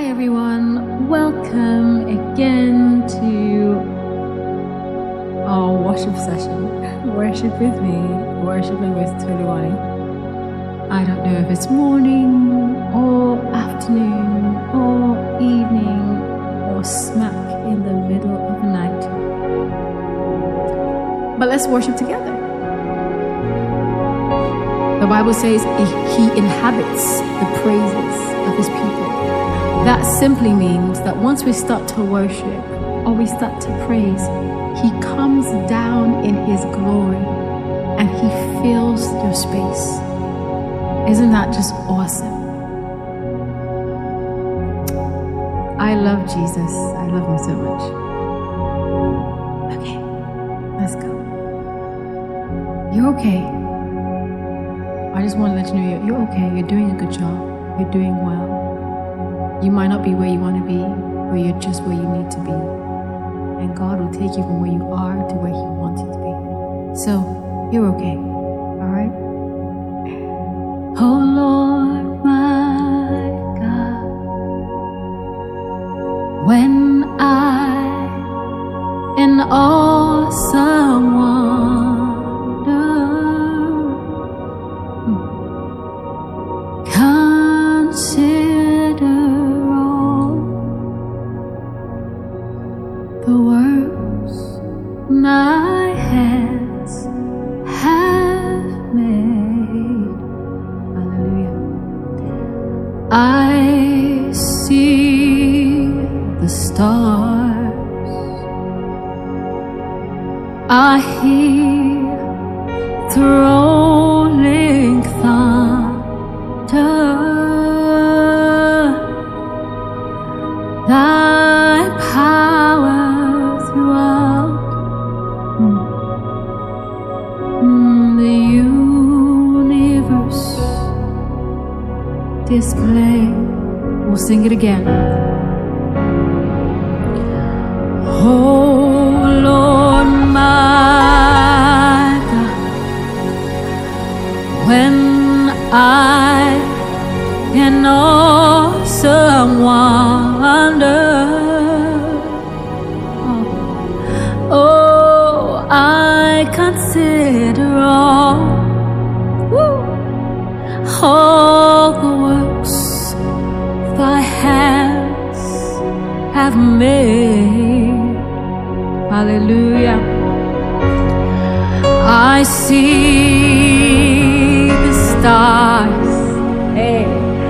everyone, welcome again to our worship session. Worship with me, worshiping with Toluwani. I don't know if it's morning or afternoon or evening or smack in the middle of the night. But let's worship together. The Bible says he inhabits the praises of his people. That simply means that once we start to worship or we start to praise, he comes down in his glory and he fills your space. Isn't that just awesome? I love Jesus. I love him so much. Okay, let's go. You're okay. I just want to let you know you're okay. You're doing a good job. You're doing well. You might not be where you want to be, but you're just where you need to be. And God will take you from where you are to where he wants you to be. So, you're okay. Alright? Oh Lord, my God, when I in awesome wonder consider the works my hands have made. Hallelujah. I see the stars. I hear the rolling thunder. Thy power throughout the universe display. We'll sing it again. Oh Lord, my God, when I in awesome wonder, oh, I consider all the works thy hands have made. Hallelujah. I see the stars. Hey.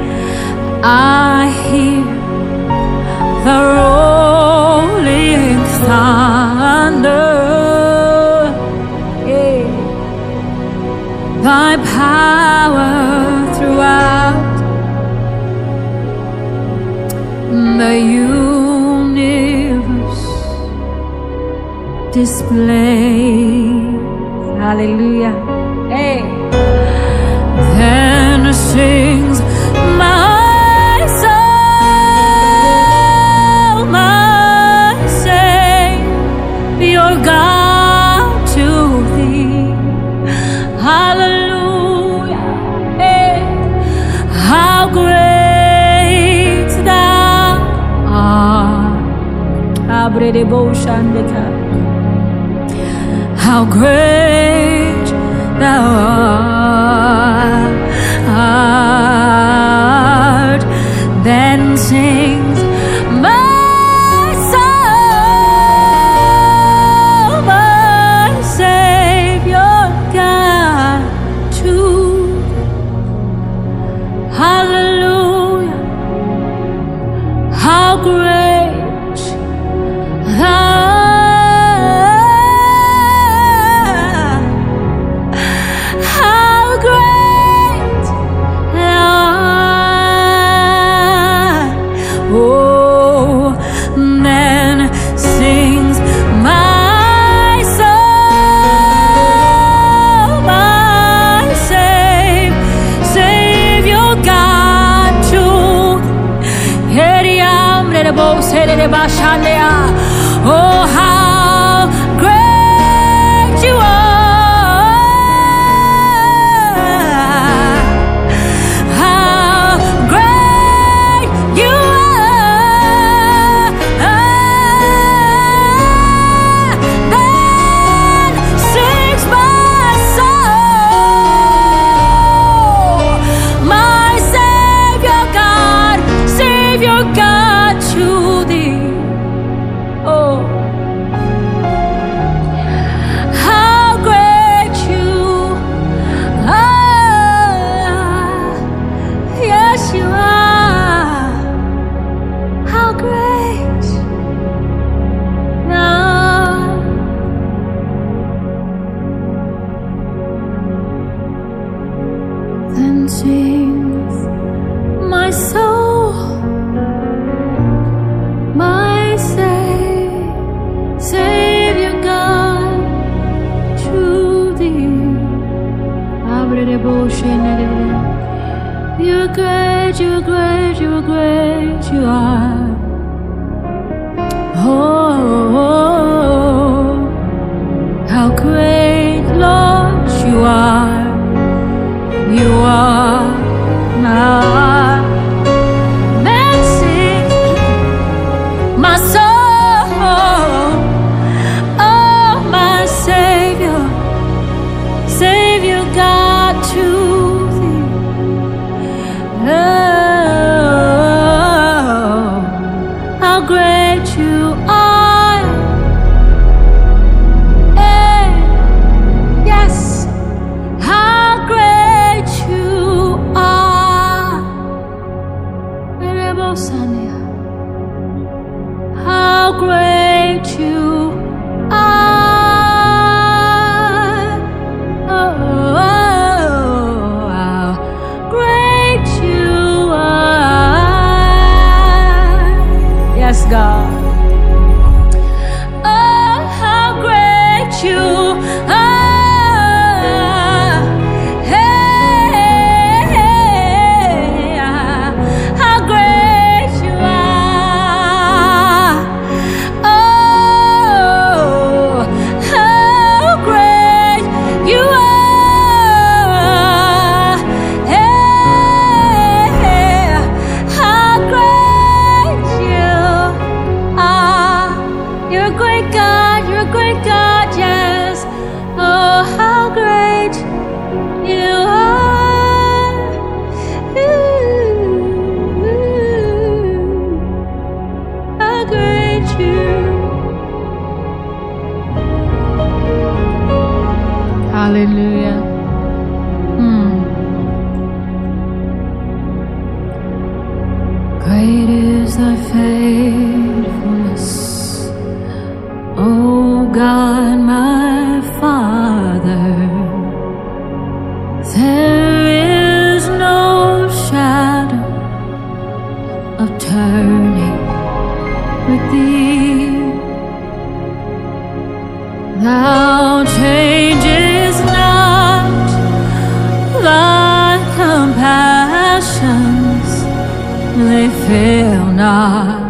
I hear the rolling thunder. Hey. Thy power throughout the universe displays. Hallelujah. Hey. Then sings my soul, my Savior God to thee. Hallelujah. Hey. How great thou art. How great thou art. Then sings my soul, my Savior God to thee. Hallelujah. How great thou oh, how great you are. How great you are. sings my soul, my Savior God, to thee. You're great, you're great, you're great, you are. Oh, how great, Lord, you are. You are my blessing, my soul, oh, my Savior, Savior God, to thee. Oh, how great you are. Hey, yes, how great you are. How great you are. Oh, how great you are. Yes, God. Oh, how great you are. Hey, how great you are. Oh, how great you are. Hey, how great you are. You're a great God, you're a great God, yes. Oh, how great you are. How great you. Hallelujah. Great is thy faithfulness, O God, my Father. There is no shadow of turning with thee. Thou changest not, thy compassions, they fail not.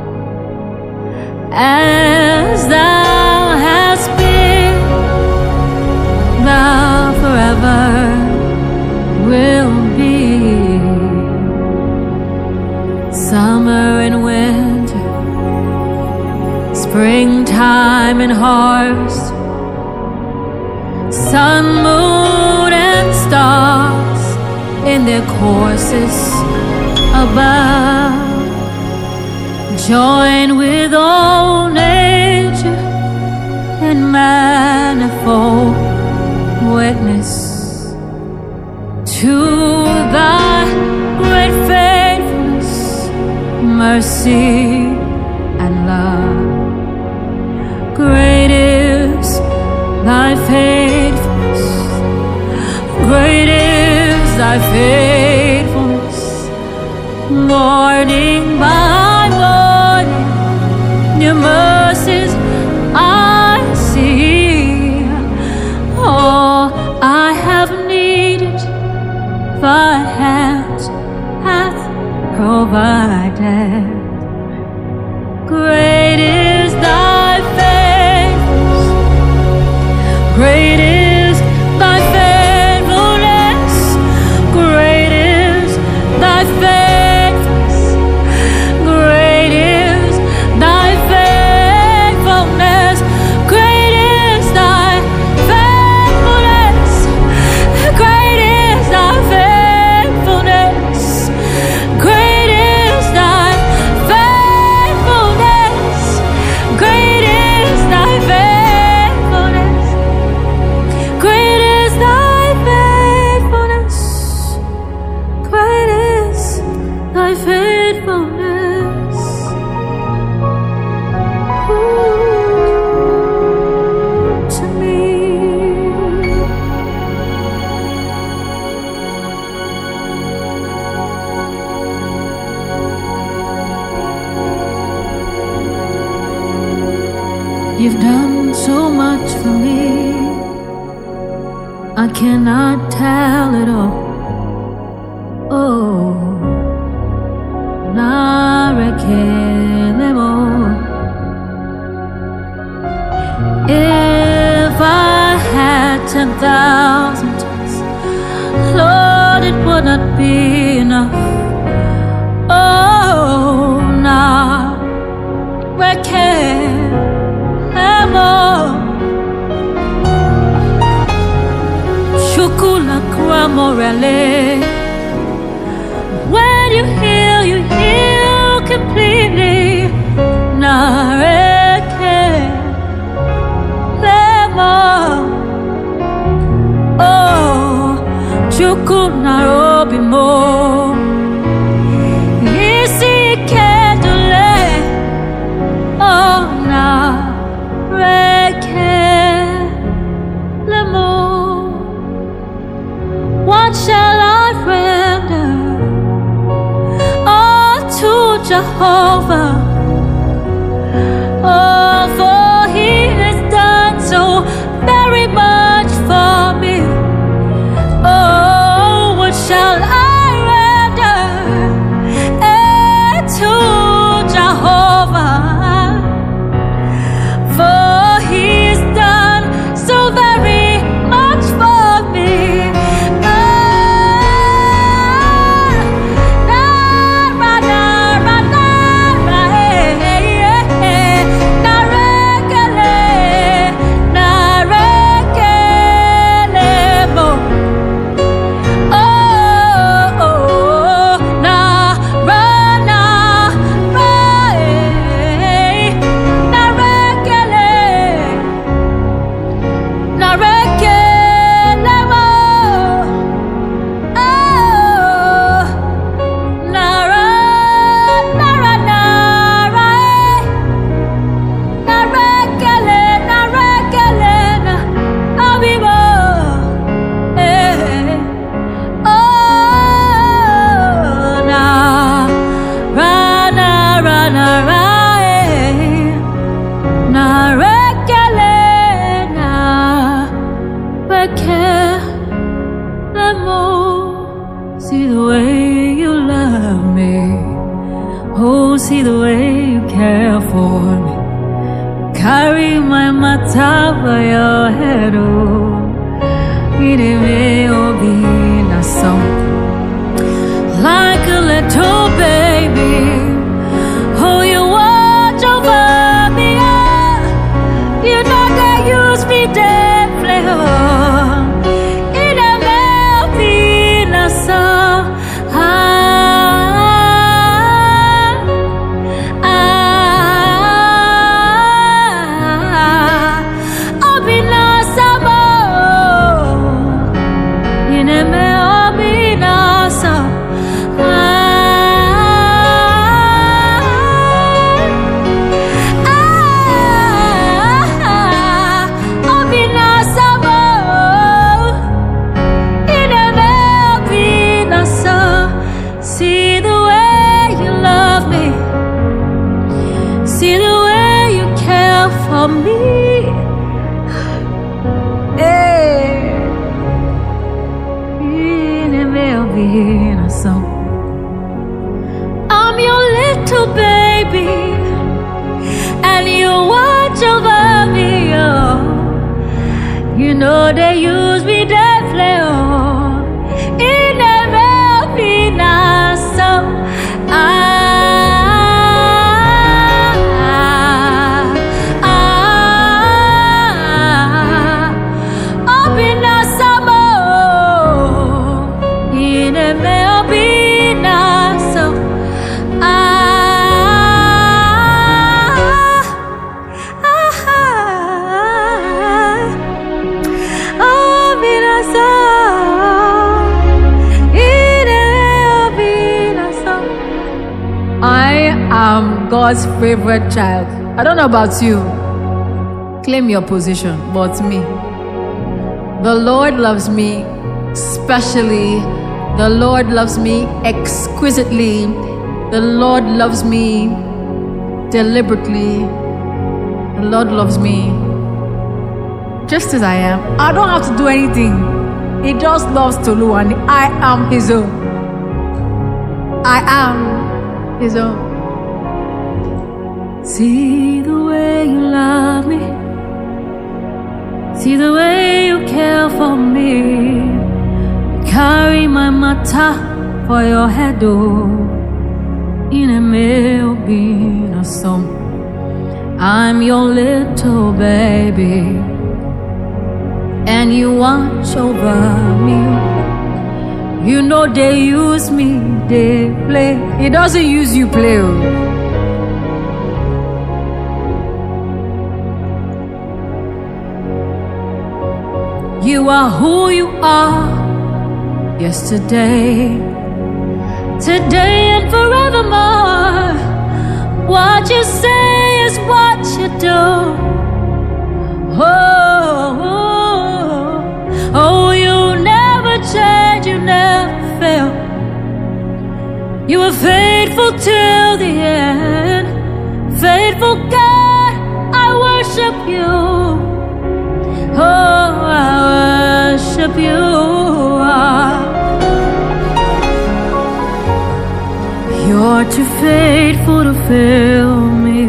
As thou hast been, thou forever will be. Summer and winter, springtime and harvest, sun, moon, and stars in their courses above, join with all nature and manifold witness to thy great faithfulness, mercy, and love. Great is thy faithfulness, great is thy faithfulness, morning by morning, your mercies I see. All I have needed, thy hand hath provided. Great is thy faithfulness, great is thy faithfulness, great is thy faithfulness, great is thy faithfulness, great is thy faithfulness, great is thy faithfulness, great is thy faithfulness. You've done so much for me, I cannot tell it all. Oh, Narekelemo. If I had 10,000 tongues, Lord, it would not be enough. Oh, Narekelemo. Shukula Kramorele. When you heal completely. Narekelemo. Oh, Chukuna Robimo. Isi Kedule. Oh, Narekelemo. What shall I render to Jehovah? Oh, for He has done so very much for me. Oh, what shall I render to Jehovah? For He has done so very much for me. See the way you love me. Oh, see the way you care for me. Carry my matter by your head. Oh, it may all be a song. Like a little baby. Oh, you watch over me. You know they use me deeply. See the way you care for me. Hey, I'm your little baby, and you watch over me. Oh, you know they use me deeply. Oh, it never be nice. So I'm God's favorite child. I don't know about you. Claim your position, but me. The Lord loves me specially. The Lord loves me exquisitely. The Lord loves me deliberately. The Lord loves me just as I am. I don't have to do anything. He just loves Tolu, and I am his own. I am his own. See the way you love me. See the way you care for me. Carry my matter for your head, oh. In a meal being a song. I'm your little baby, and you watch over me. You know they use me, they play. It doesn't use you, play. You are who you are, yesterday, today and forevermore. What you say is what you do. Oh, you never change, you never fail. You are faithful till the end. Faithful God, I worship you. Oh, I worship you. You're too faithful to fail me.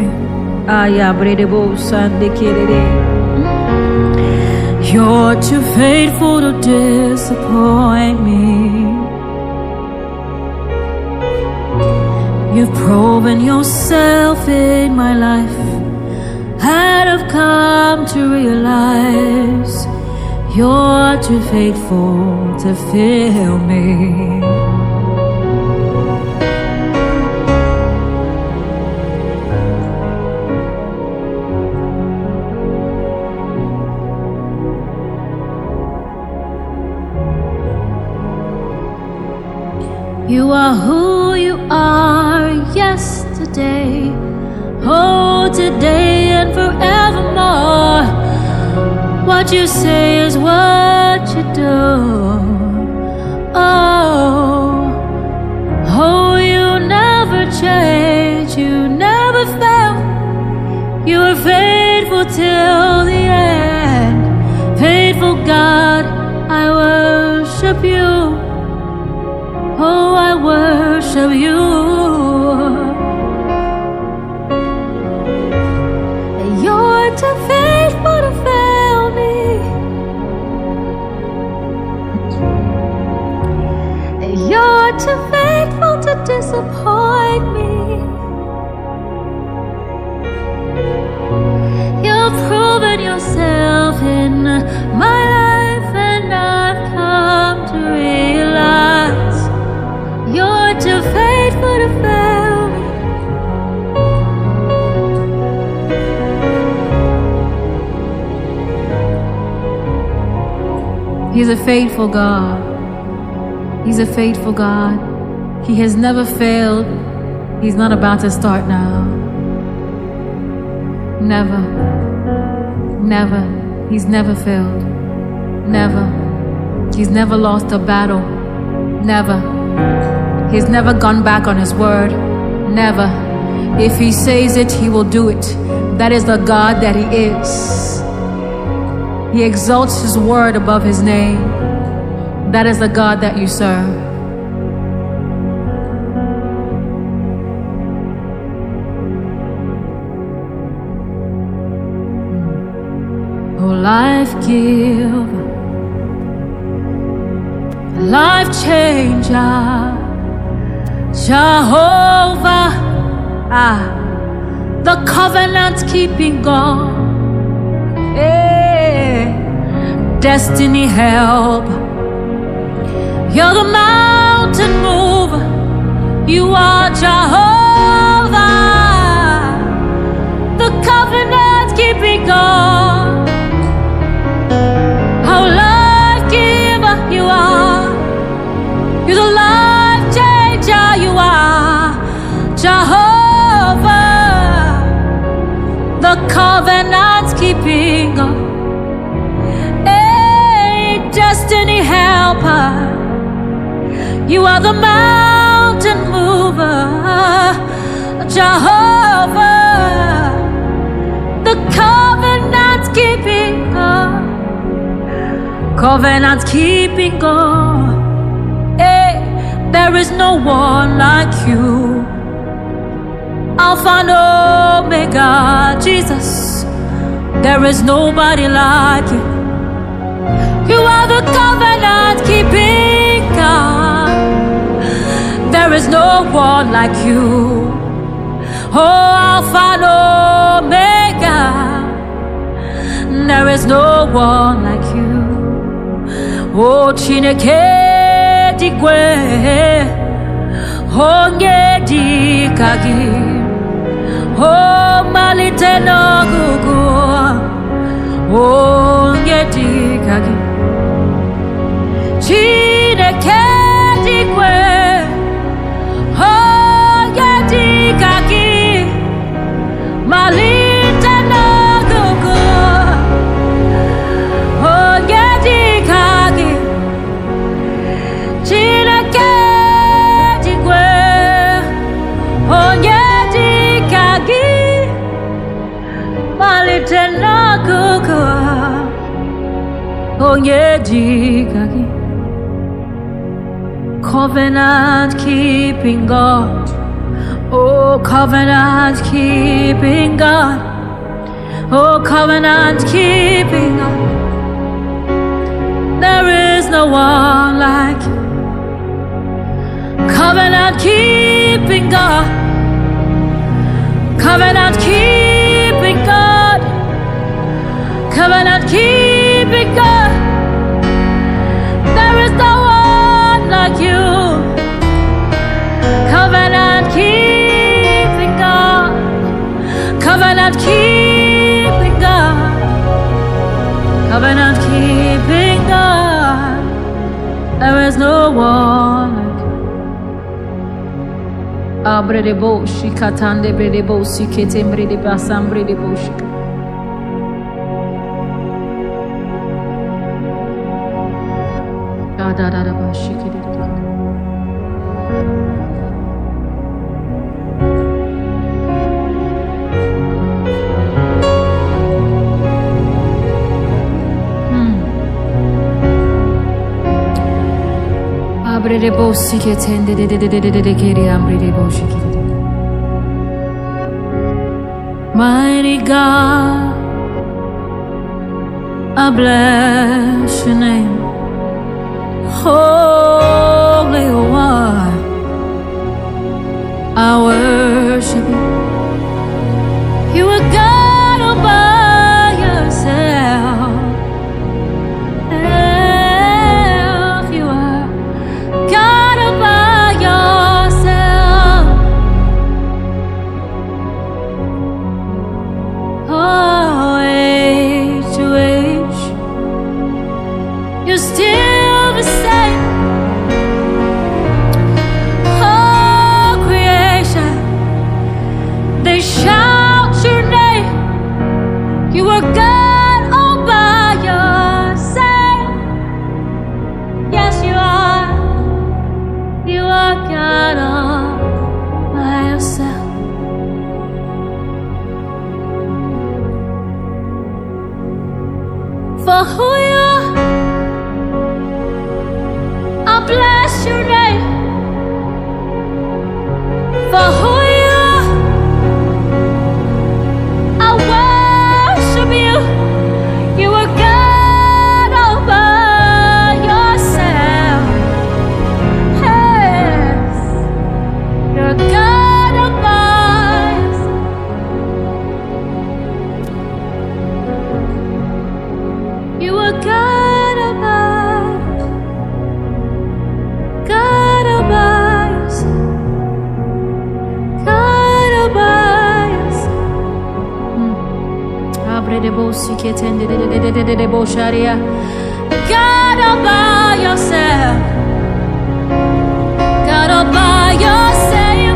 You're too faithful to disappoint me. You've proven yourself in my life, and I've come to realize you're too faithful to fail me. You are who you are, yesterday, oh, today and forevermore. What you say is what you do. Oh, you never change, you never fail. You are faithful till the end. Faithful God, I worship you. Oh, I worship you. You're too faithful to fail me. You're too faithful to disappoint me. You've proven yourself in my life, and I've come to realize you're too faithful to fail me. He's a faithful God. He's a faithful God. He has never failed. He's not about to start now. Never. Never. He's never failed. Never. He's never lost a battle. Never. He's never gone back on his word. Never. If he says it, he will do it. That is the God that he is. He exalts his word above his name. That is the God that you serve. Oh, life giver, life changer, Jehovah, the covenant keeping God, destiny help. You're the mountain mover. You are Jehovah, the covenant keeping God. How life giver you are. You're the life changer. You are Jehovah, the covenant keeping God. Destiny helper. You are the mountain mover, Jehovah, the covenant keeping God. Hey, there is no one like you. Alpha and Omega, Jesus. There is nobody like you. You are the covenant keeping God. There is no one like you. Oh, Alpha and Omega. There is no one like you. Oh, Chineke digwe, onye dikagi, oh malite no gugu, onye dikagi. Chineke digwe, onye dikagi, malite no gugu, onye dikagi. Chineke digwe, onye dikagi, malite no gugu, onye dikagi. Covenant keeping God, oh covenant keeping God, oh covenant keeping God. There is no one like you. Covenant keeping God, covenant keeping God, covenant keeping God. There is no one like you. Covenant keeping God, covenant keeping God, covenant keeping God. There is no one like you. Abre de bo shikatande bre de bo siketembre de basambre de bo shika. Da da da ba shikede. Abre de bo siketende de kiri ambre de bo shikede. Mighty God, I bless your name. Holy One, I worship you. You are God all by yourself. You are God all by yourself. Oh, age to age, you're still the same. Oh, creation, they shout your name. You are God all by yourself. Yes, you are. You are God all by yourself. For who you are, I bless your name. For who you are, I worship you. You are God all by yourself. Yes, you're God all by yourself. You are God all by, God all by yourself. God all by yourself. Abre de bo siketende de bo sharia. God all by yourself. God all by yourself.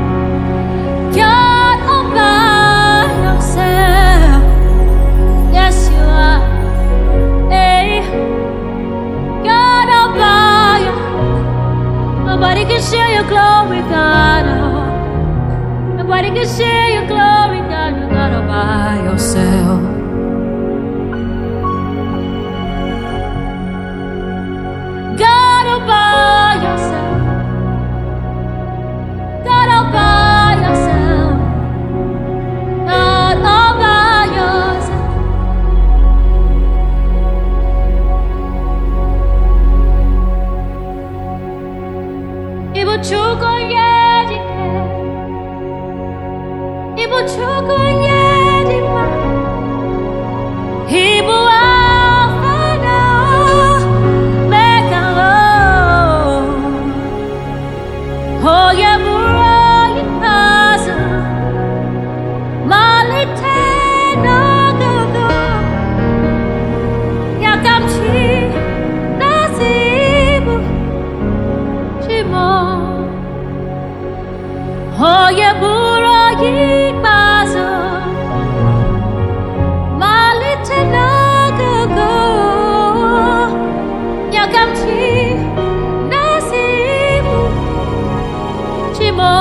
God all by yourself. Yes, you are. Hey, God all by yourself. Nobody can share your glory, God. Nobody can share your glory, God. You got all by yourself. Ibuchuko yedike, Ibuchuko yedima, Ibu afana mekalo, Oye buro yipaza, Malite no gogo, Yakamchi nasibu, Shimo. Oye buro yipaza, Malite no gogo, Yakamchi nasibu, Shimo.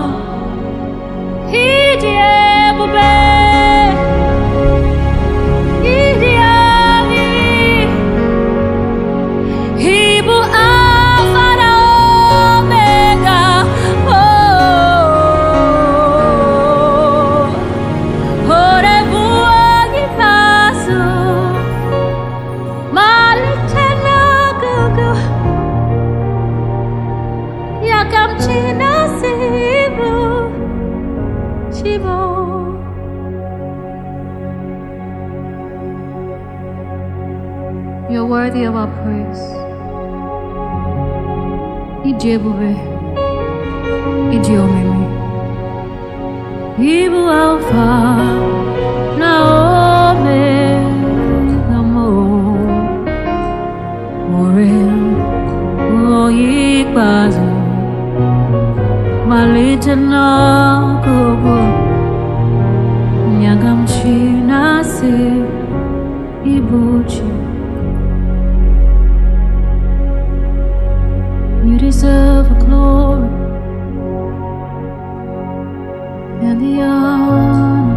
Hidie bube, Hidie ami, Ibu Alpha and Omega. Orebu agipasu, Malite no gogo, Yakamchi nasibu, Shimo. You're worthy of our praise. Ijebube, Idiomeme, Ibu Alpha, Omega mo, Orem, Oyikbazo, Malite no gogo, Yakamchi nasi, Ibuchi. You deserve the glory and the honor.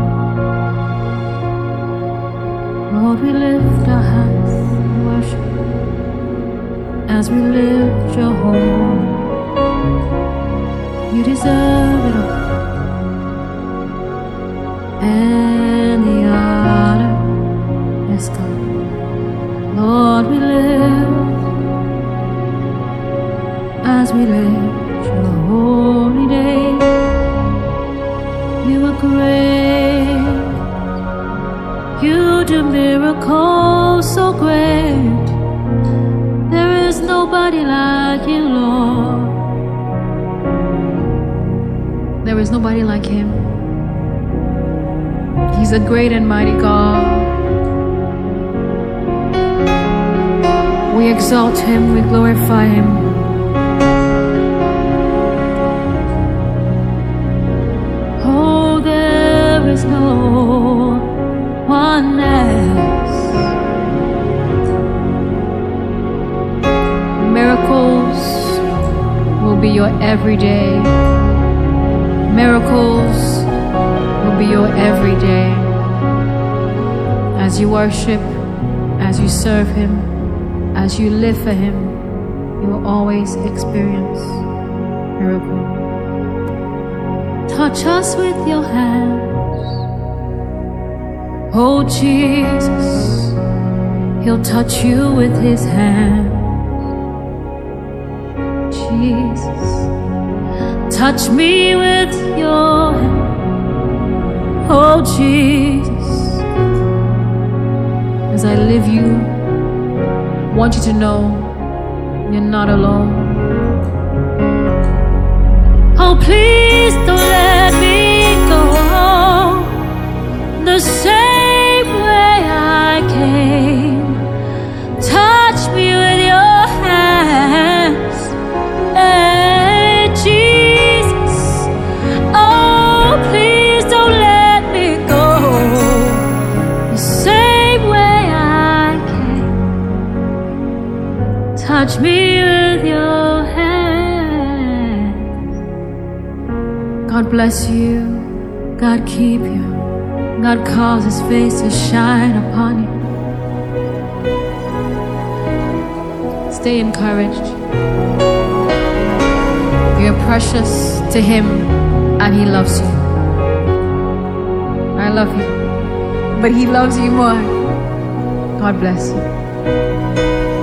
Lord, we lift our hands in worship as we lift your home. You deserve it all and the honor. Yes, God. Lord, we live as we lift your holy name. You are great. You do miracles so great. There is nobody like you, Lord. There is nobody like him. He's a great and mighty God. We exalt him, we glorify him. Oh, there is no one else. Miracles will be your everyday. Miracles will be your everyday. As you worship, as you serve him, as you live for him, you will always experience miracles. Touch us with your hands. Oh Jesus, he'll touch you with his hand. Jesus, touch me with your hand. Oh Jesus, as I live you, I want you to know you're not alone. Oh, please don't let me go the same way I came. Touch me with your hands, hey, Jesus. Oh, please don't let me go the same way I came. Touch me with your hands. God bless you. God keep you. God cause his face to shine upon you. Stay encouraged. You're precious to him and he loves you. I love you, but he loves you more. God bless you.